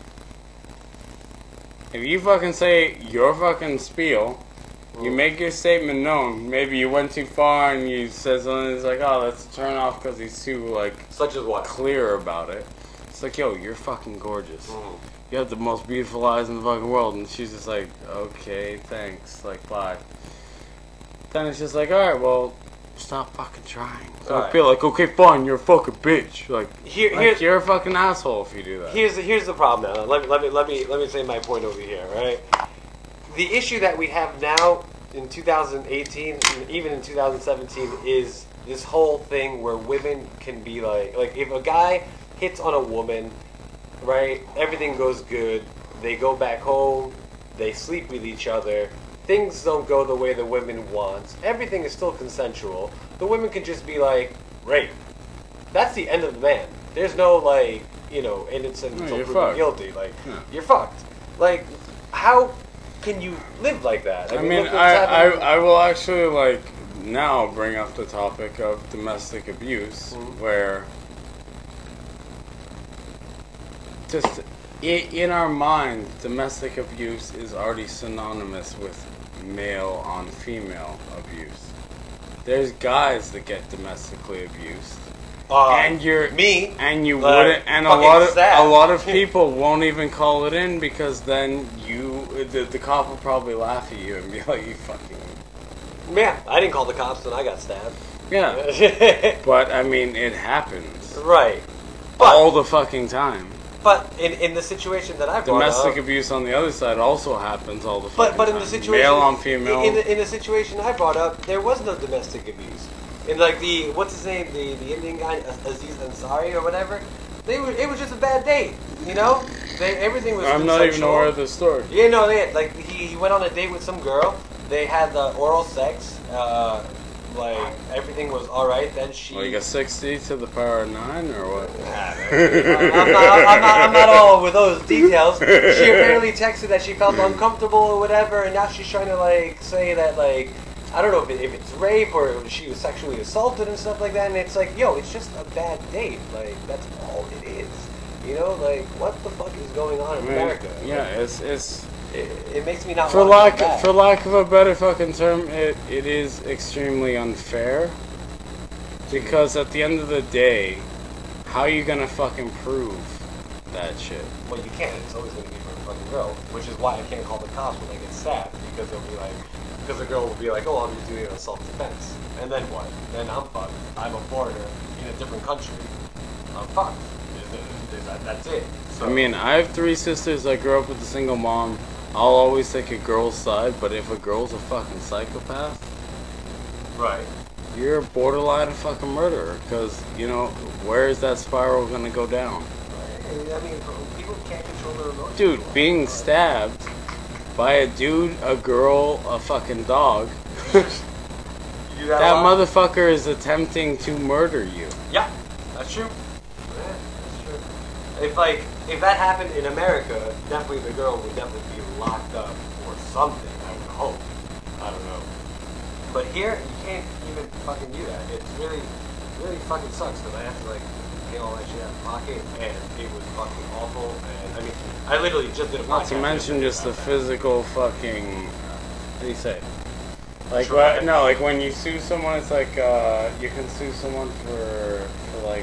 if you fucking say your fucking spiel, you make your statement known. Maybe you went too far and you said something that's like, oh, that's a turn off because he's too, like, Such as what? clear about it. It's like, yo, you're fucking gorgeous. Mm. You have the most beautiful eyes in the fucking world. And she's just like, okay, thanks. Like, bye. Then it's just like, alright, well, stop fucking trying. Don't Alright. feel like, okay, fine, you're a fucking bitch. Like, Here, like here's, you're a fucking asshole if you do that. here's the here's the problem now. Let me let me let me let me say my point over here. Right. The issue that we have now in two thousand eighteen, and even in two thousand seventeen, is this whole thing where women can be like, like if a guy hits on a woman, right? Everything goes good. They go back home. They sleep with each other. Things don't go the way the women want. Everything is still consensual. The women can just be like, rape. That's the end of the man. There's no, like, you know, innocent No, until you're proven fucked. guilty. Like, Yeah. you're fucked. Like, how can you live like that? I mean, look what's I, I, happening- I will actually, like, now bring up the topic of domestic abuse, Mhm. where just i- in our mind, domestic abuse is already synonymous with male on female abuse. There's guys that get domestically abused, Uh, and you're me. and you like, wouldn't, and a fucking lot of sad. a lot of people won't even call it in because then you the, the cop will probably laugh at you and be like, you fucking Yeah, I didn't call the cops when I got stabbed. yeah. But I mean, it happens Right. But, all the fucking time. but in, in the situation that I brought Domestic up, abuse on the other side also happens all the but fucking but in time. the situation, male on female. in the, in the situation I brought up, there was no domestic abuse. In like the what's his name, the the Indian guy Aziz Ansari or whatever, they were it was just a bad date, you know. They everything was. I'm not even consensual. aware of the story. Yeah, no, they like he, he went on a date with some girl. They had the oral sex. Uh, like everything was all right. Then she. Like a sixty to the power of nine, or what? Ah, man, I'm, not, I'm, not, I'm not all with those details. She apparently texted that she felt uncomfortable or whatever, and now she's trying to like say that like I don't know if, it, if it's rape or she was sexually assaulted and stuff like that. And it's like, yo, it's just a bad date. Like that's all it is. You know, like what the fuck is going on in I mean, America? yeah, it's it's. It, it makes me not For want lack to go back. for lack of a better fucking term, it it is extremely unfair. Because at the end of the day, how you gonna fucking prove that shit? Well, you can't. It's always going to be for a fucking girl, which is why I can't call the cops when they get stabbed, because they'll be like, because the girl will be like, oh, I'm just doing it in self-defense, and then what? Then I'm fucked. I'm a foreigner in a different country. I'm fucked. Is it- is that- That's it. So, I mean, I have three sisters. I grew up with a single mom. I'll always take a girl's side, but if a girl's a fucking psychopath, right. you're a borderline fucking murderer. Because, you know, where is that spiral gonna go down? I mean, people can't control their emotions. Dude, being stabbed by a dude, a girl, a fucking dog, You do that, that a lot? motherfucker is attempting to murder you. Yeah, that's true. Yeah, that's true. If like if that happened in America, definitely the girl would definitely be locked up or something. I would hope. I don't know. But here, you can't even fucking do that. It's really, really fucking sucks because I have to like pay all that shit out of pocket, and it was fucking awful. And I mean, I literally just did a podcast. Not to mention just the about that. physical fucking. What do you say? Like Sure. what? No, like when you sue someone, it's like uh, you can sue someone for for like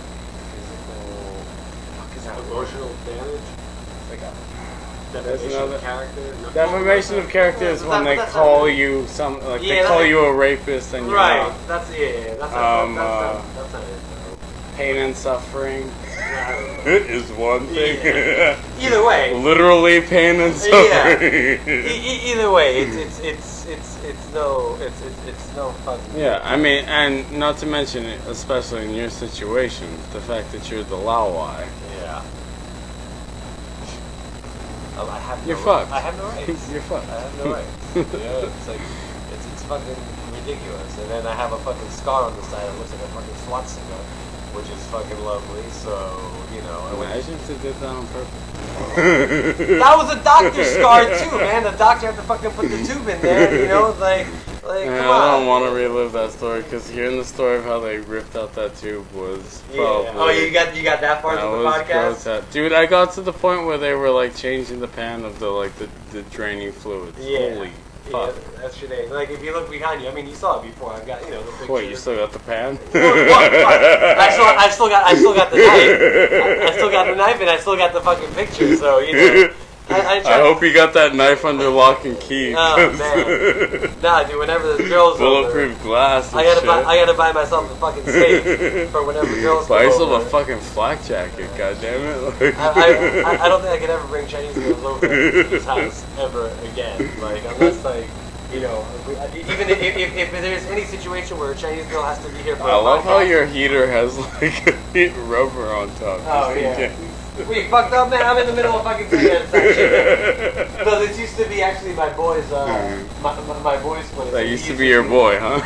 physical. Fuck is that word? Emotional damage, Like a, defamation another- of character. No, defamation of character is But when that- they but that's call not- you some like Yeah, they call that- you a rapist and you're Right. not. That's yeah. yeah that's not. Um, that's, uh, not that's not it. Pain and suffering Yeah, is one thing. Yeah. Either way. Literally pain and Yeah. suffering. E- e- either way, it's it's it's it's it's no it's it's, it's no fun. Yeah, I mean, and not to mention, it, especially in your situation, the fact that you're the Lawai. Yeah. Um, I have no You're right- fucked. I have no rights. You're fucked. I have no rights. Yeah, it's like it's it's fucking ridiculous. And then I have a fucking scar on the side that looks like a fucking swastika, which is fucking lovely. So you know, I went- Imagine if they did that on purpose. that was a doctor's scar too, man. The doctor had to fucking put the tube in there. You know, like like Man, come on. I don't want to relive that story because hearing the story of how they ripped out that tube was Yeah. probably. Oh, you got you got that far that into the was podcast. grotesque. Dude, I got to the point where they were like changing the pan of the like the, the draining fluids. Yeah. Holy Yeah, fuck! that's shit. eh? Like if you look behind you, I mean, you saw it before. I've got you know the picture. Wait, you still got the pan? What? I still, I still got, I still got the knife. I, I still got the knife, and I still got the fucking picture. So you know, I, I, try, I hope you got that knife under lock and key. Oh man, nah, dude. Whenever the girls over, Bulletproof glass and I gotta shit. buy, I gotta buy myself a fucking safe for whenever girls Buy come yourself over. a fucking flak jacket, goddammit. Like, I, I, I, I don't think I could ever bring Chinese girls over to this house ever again. Like unless like. You know, if we, even if, if, if there's any situation where a Chinese girl has to be here for I a love how podcast- your heater has like a rubber on top. Oh just in yeah. case. We fucked up, man. I'm in the middle of fucking saying that shit. Because it used to be actually my boy's, uh, my, my, my boy's place. That He used to be your boy, huh?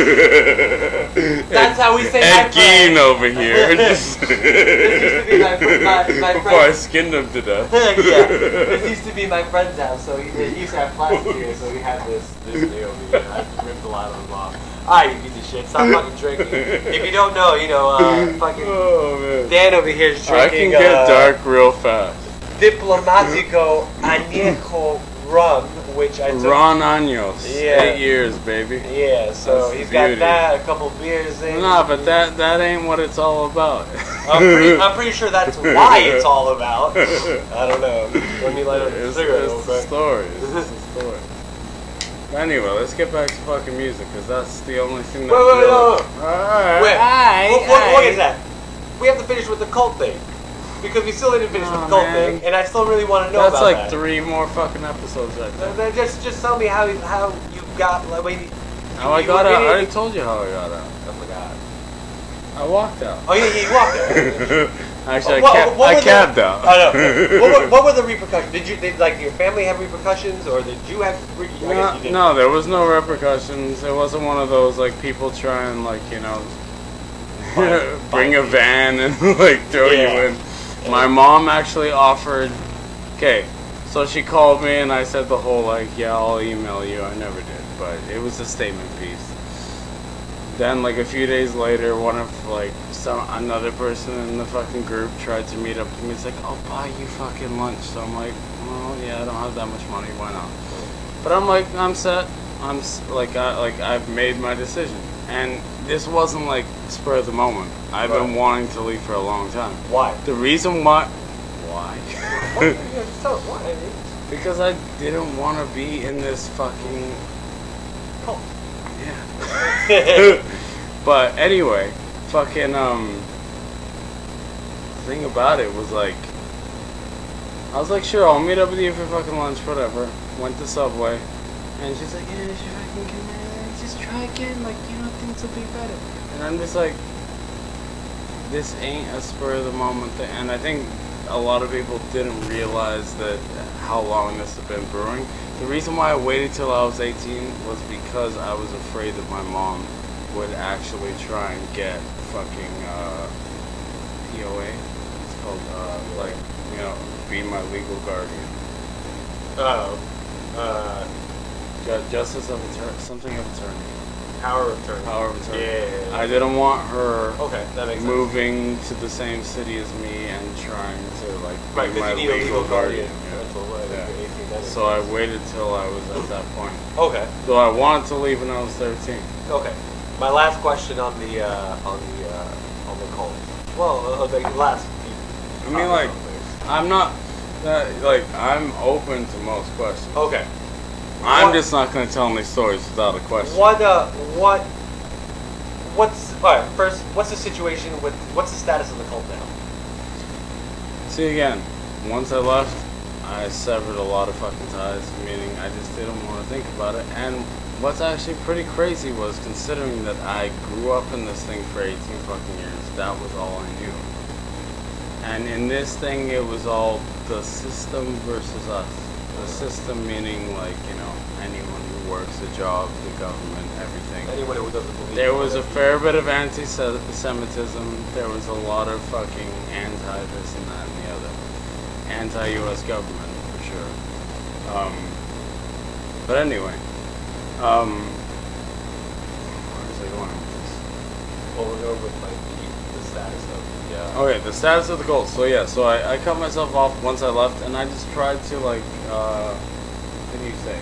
That's how we say Ed my Gein friend. over here. This used to be my, my, my Before I friend. skinned him to death. Yeah, this used to be my friend's house, so he, he used to have plastic here, so we had this this thing over here. I ripped a lot of them off. Alright, you piece of shit, stop fucking drinking. If you don't know, you know, uh, fucking Oh man. Dan over here is I drinking can get uh, dark real fast. Diplomatico Añejo rum, which I took. Ron Años. Yeah. Eight years, baby. Yeah, so That's he's the got beauty. that, a couple beers in. Nah, but that that ain't what it's all about. I'm pretty, I'm pretty sure that's why it's all about. I don't know. Let me light up the It's, cigarette it's real the quick. story. It's the story. Anyway, let's get back to fucking music, because that's the only thing that Wait, wait, wait, really... wait, wait. Alright. Wait, Aye, what, what, what aye. is that? We have to finish with the cult thing. Because we still didn't finish with Oh, the cult man. thing, and I still really want to know That's about like that. three more fucking episodes right there. Uh, then Just, just tell me how you, how you got, like, wait, How I you got were out. I in- already told you how I got out. I forgot. I walked out. Oh, yeah, yeah, you walked there. Actually, What- I, ca- what I were the- cabbed out. I know. What were, what were the repercussions? Did you, did, like, your family have repercussions, or did you have? I guess you No, didn't. no, there was no repercussions. It wasn't one of those like people trying like you know. find- bring a find- van and like throw Yeah. you in. My mom actually offered. Okay, so she called me and I said the whole like, yeah, I'll email you. I never did, but it was a statement piece. Then like a few days later, one of like some another person in the fucking group tried to meet up with me. It's like, I'll buy you fucking lunch. So I'm like, well, yeah, I don't have that much money. Why not? But I'm like, I'm set. I'm s- like, I like I've made my decision, and this wasn't like spur of the moment. I've been Right. wanting to leave for a long time. Why? The reason why, why? Why? Yeah, just tell us why. I mean, Because I didn't want to be in this fucking. cult. Yeah. But anyway, fucking um. The thing about it was like, I was like, sure, I'll meet up with you for fucking lunch, whatever. Went to Subway, and she's like, yeah, sure, I can come in, just try again, like, you know, things will be better. And I'm just like, this ain't a spur of the moment thing, and I think a lot of people didn't realize that how long this had been brewing. The reason why I waited till I was eighteen was because I was afraid that my mom would actually try and get fucking uh, P O A. It's called uh, like, you know, be my legal guardian. Oh. Uh, Ju- Justice of attorney, something of attorney. power of attorney. Power of attorney. Yeah, yeah, yeah. I didn't want her Okay, that makes sense. moving to the same city as me and trying to like be Right, my because you need a legal legal guardian. guardian. Yeah. Until what? Yeah. You're eighteen, that So I makes sense. waited till I was at that point. Okay. Though I wanted to leave when I was thirteen. Okay. My last question on the uh, on the uh, on the call. Well, uh, the last. I mean, like, I'm not that like I'm open to most questions. Okay. I'm What- just not gonna tell any stories without a question. What uh what what's all right? First, what's the situation with what's the status of the cult now? See again, once I left, I severed a lot of fucking ties, meaning I just didn't want to think about it. And what's actually pretty crazy was considering that I grew up in this thing for eighteen fucking years, that was all I knew. And in this thing, it was all the system versus us. The system meaning like, you know, anyone who works a job, the government, everything. Anyone who doesn't believe. There was a fair bit of anti-Semitism. There was a lot of fucking anti-this and that and the other. Anti-U S government, for sure. Um, but anyway, um, where was I going with this? Well, we'll go with like the, the status of the. Uh, Okay, the status of the cult. So yeah, so I, I cut myself off once I left, and I just tried to like, uh, what do you say?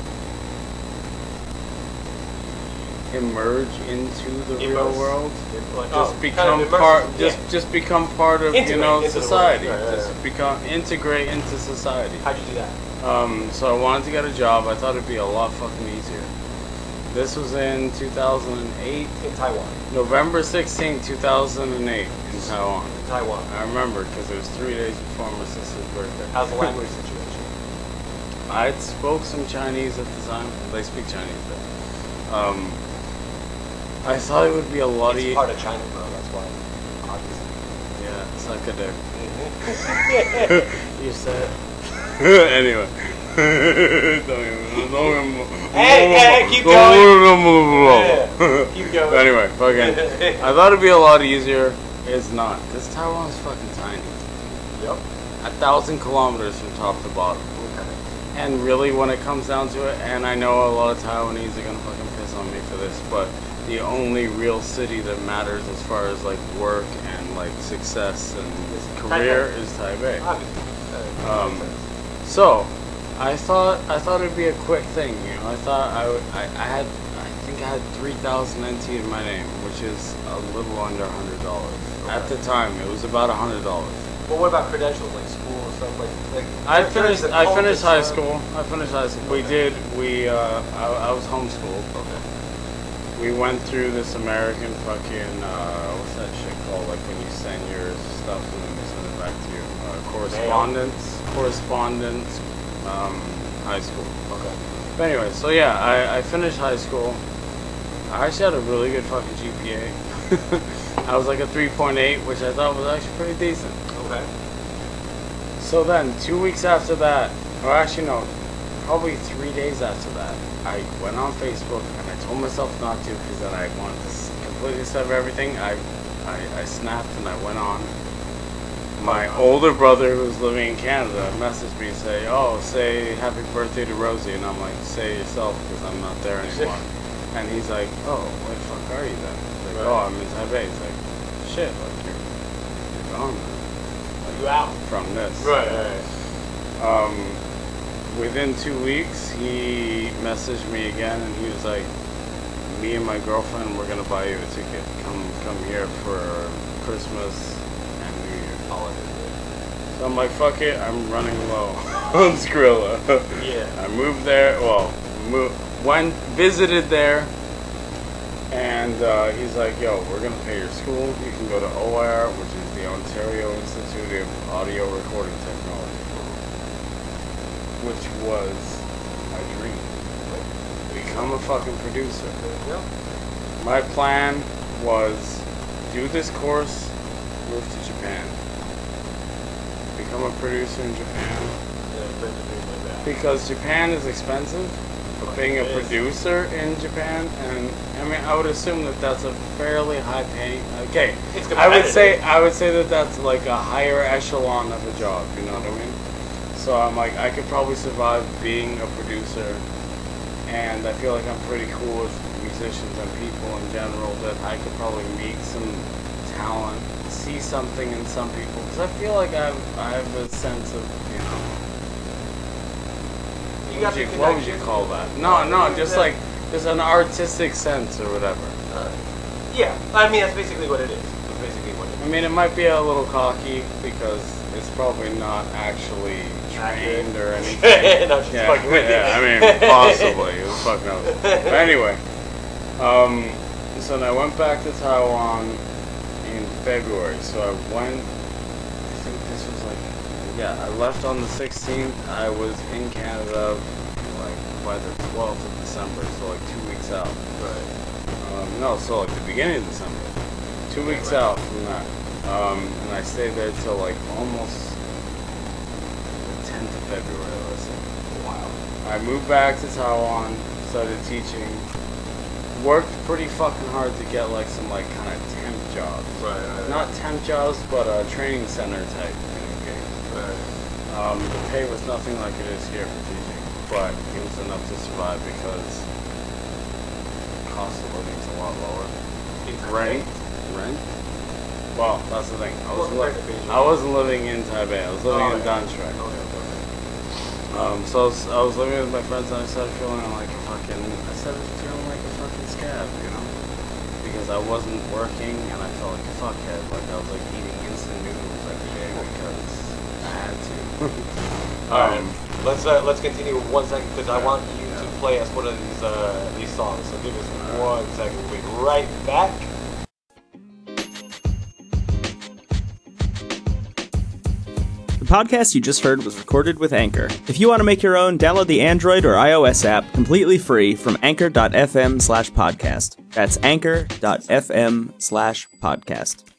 Emerge into the real Immerse. world. like, Just oh, become kind of part. immersive, Just yeah. just become part of Integrate you know into the society. world. Right, right, Just right. become integrate into society. How'd you do that? Um, so I wanted to get a job. I thought it'd be a lot fucking easier. This was in two thousand eight, In Taiwan. November sixteenth, two thousand eight, in Taiwan. In Taiwan. I remember because it was three days before my sister's birthday. How's the language situation? I spoke some Chinese at the time. They speak Chinese there. Um, I thought it would be a lot It's easier. part of China, bro. That's why. Obviously. Yeah, suck a dick. Mm-hmm. You said. Anyway. don't even. Don't even. Hey, hey, keep Yeah, keep going. Anyway, fucking. I thought it'd be a lot easier. It's not. This Taiwan is fucking tiny. Yep. A thousand kilometers from top to bottom. Okay. And really, when it comes down to it, and I know a lot of Taiwanese are gonna fucking piss on me for this, but the only real city that matters as far as like work and like success and career Taipei. is Taipei. Obviously. Uh, Um, makes sense. So, I thought I thought it'd be a quick thing, you know. I thought I would. I, I had. I think I had three thousand N T in my name, which is a little under a hundred dollars. At the time, it was about a hundred dollars. Well, what about credentials, like school and stuff like? like I there- finished. there's a I cult finished that's, high uh, school. I finished high school. We did. We. Uh, I, I was homeschooled. Okay. We went through this American fucking. Uh, what's that shit called? Like when you send your stuff and then they send it back to you. Uh, correspondence. Correspondence. Um, high school. Okay. But anyway, so yeah, I, I finished high school. I actually had a really good fucking G P A. I was like a three point eight, which I thought was actually pretty decent. Okay. So then, two weeks after that, or actually no, probably three days after that, I went on Facebook and I told myself not to because then I wanted to s- completely sever everything. I I, I snapped and I went on. My older brother, who's living in Canada, messaged me and say, "Oh, say happy birthday to Rosie," and I'm like, "Say it yourself, because I'm not there anymore." And he's like, "Oh, where the fuck are you then?" He's like, right. "Oh, I'm in Taipei." He's like, "Shit, like you're, you're gone now. Like, you out from this." Right. right. Um, within two weeks, he messaged me again, and he was like, "Me and my girlfriend, we're gonna buy you a ticket. Come, come here for Christmas." So I'm like, fuck it, I'm running low on Skrilla. Yeah. I moved there, well, moved, went, visited there, and uh, he's like, yo, we're going to pay your school. You can go to O I R, which is the Ontario Institute of Audio Recording Technology, which was my dream. Become a fucking producer. Yeah. My plan was do this course, move to Japan. Become a producer in Japan. Yeah, because Japan is expensive, but being a producer in Japan, and I mean, I would assume that that's a fairly high paying. Okay, I would say I would say that that's like a higher echelon of a job. You know what I mean? So I'm like, I could probably survive being a producer, and I feel like I'm pretty cool with musicians and people in general. That I could probably meet some talent. See something in some people, because I feel like I have, I have a sense of, you know, you what, would you, what would you call that? No, no, just like, just an artistic sense or whatever. Uh, yeah, I mean, that's basically what it is. That's basically what it is. I mean, it might be a little cocky, because it's probably not actually trained or anything. No, just yeah, fucking with yeah, I mean, possibly. Who the fuck knows? But anyway, um, so then I went back to Taiwan in February, so I went, I think this was like, yeah, I left on the sixteenth, I was in Canada, like, by the twelfth of December, so like two weeks out. Right. Um, no, so like the beginning of December. Two weeks right. out from that. Um, and I stayed there till like almost the tenth of February, let's say. Wow. I moved back to Taiwan, started teaching, worked pretty fucking hard to get like some like kind of temp jobs. Right, right. Not temp jobs, but a training center type thing. Right. Um, the pay was nothing like it is here for teaching, but it was enough to survive because the cost of living is a lot lower. Rent, rent. Well, that's the thing. I wasn't, li- I wasn't living in Taipei. I was living oh, in Dan Shui. Oh, okay. Um, so I was, I was living with my friends, and I started feeling like a fucking. I started feeling like a fucking scab, you know, because I wasn't working, and I felt like a fuckhead. Like I was like eating instant noodles every day because I had to. All right, um, let's uh, let's continue one second because I want you yeah. to play us one of these uh, these songs. So give us one second. We'll be right back. The podcast you just heard was recorded with Anchor. If you want to make your own, download the Android or iOS app completely free from anchor dot f m slash podcast. That's anchor dot f m slash podcast.